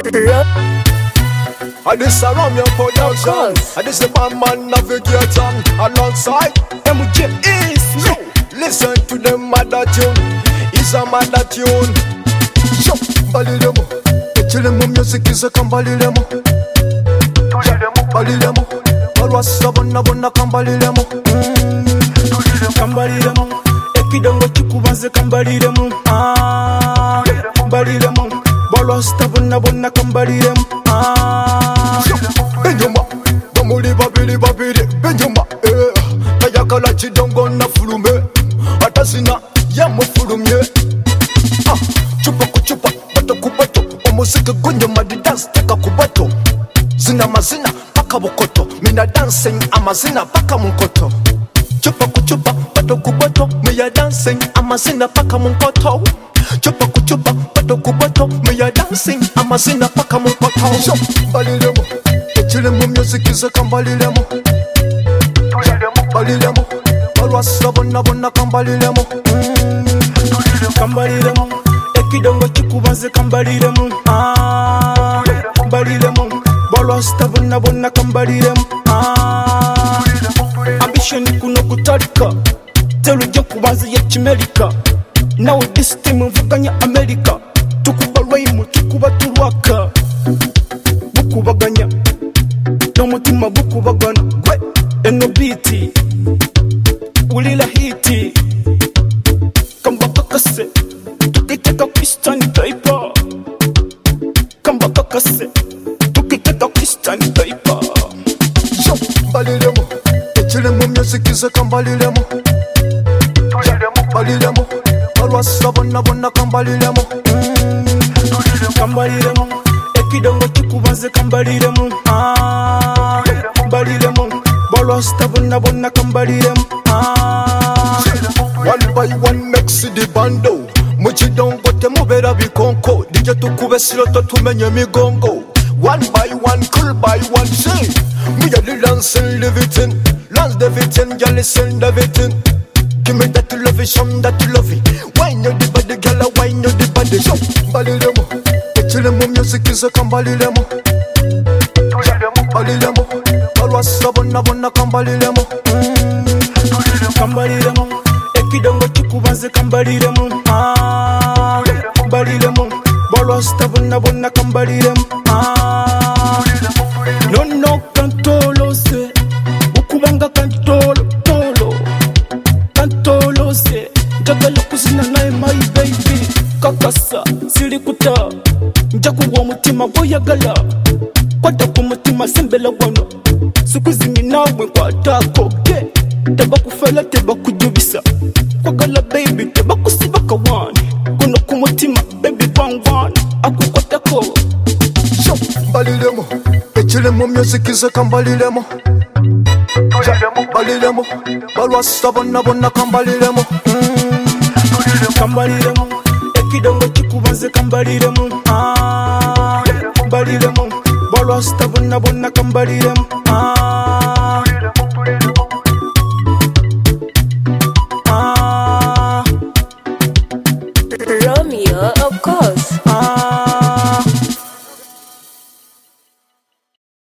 I this around your production. I this the man navigator alongside MJ is no. Listen to the mother tune. It's a mother tune. Yo, balilemo. Echilemo music is a kambalilemo. Balilemo. Alwasa bona kambalilemo. Kambalilemo. Ekidongo chikubanze kambalilemo. Balilemo. Balwasa bona kambalilemo. Benjuma, bamuli babili Benjuma, kayakala chidongo na fulume, atasina ya mufulumye. Chupa kuchupa, bato kubato, omuziki gunyuma di dance teka kubato. Zina mazina paka bukoto, mina dancing amazina paka munkoto. Chupa kuchupa, bato kubato, miya dancing amazina paka munkoto. Chupa kuchupa, bato kubato, miya dancing amazina paka munkoto. Balilemo, echilemo music is a kambalilemo. Balilemo, alwasa bona kambalilemo. Kambalilemo, ekidongo chikubanze kambalilemo. Balilemo, balwasa bona kambalilemo. Ambition kuno kutalika, teluje kubanze ya chimelika. Now this team mvuganya America, tukubalwaimu tukubatulwaka. Bukubaganya n'umutima gukubagana gwe eno beat ulila hiti kamba kakase tukiteka Christian paper kamba kakase tukiteka Christian paper. Yo balilemo echilemo music is a kambalilemo. Balilemo alwasa bona kambalilemo. Kambalilemo ekidongo chikubanze kambalilemo. Balilemo balwasa bona kambalilemo. One by one makes the bando. Muchidongo temubera bikonko. Dije tukube siroto tumenye migongo. One by one, cool by one, say me a the dance and live it in. Lance the vitin, girl listen the vitin. Give me that love it, show me that you love it. Wine you the body, girl, wine you the body. Yo, balilemo, echilemo music is a kambalilemo. Balilemo, alwasa bona kambalilemo. Kambalilemo, ekidongo chikubanze kambalilemo. Balilemo, balwasa bona kambalilemo. No kantolo se, ukubanga kantolo tolo. Kantolo se, njagala kuzina naye my baby. Kakasa, silikuta, njakuwa mutima boyagala. Kwata ku mutima sembela wano, sikuzini nawe nkwatako ge. Tebakufela tebakujubisa, kwagala baby tebakusiba kawani. Kuno ku mutima baby wangwana, akukwatako. Yo, balilemo, echilemo music is a kambalilemo. Balilemo, balwasa bona kambalilemo. Kambalilemo, ekidongo chikubanze kambalilemo. Balilemo, balwasa bona kambalilemo.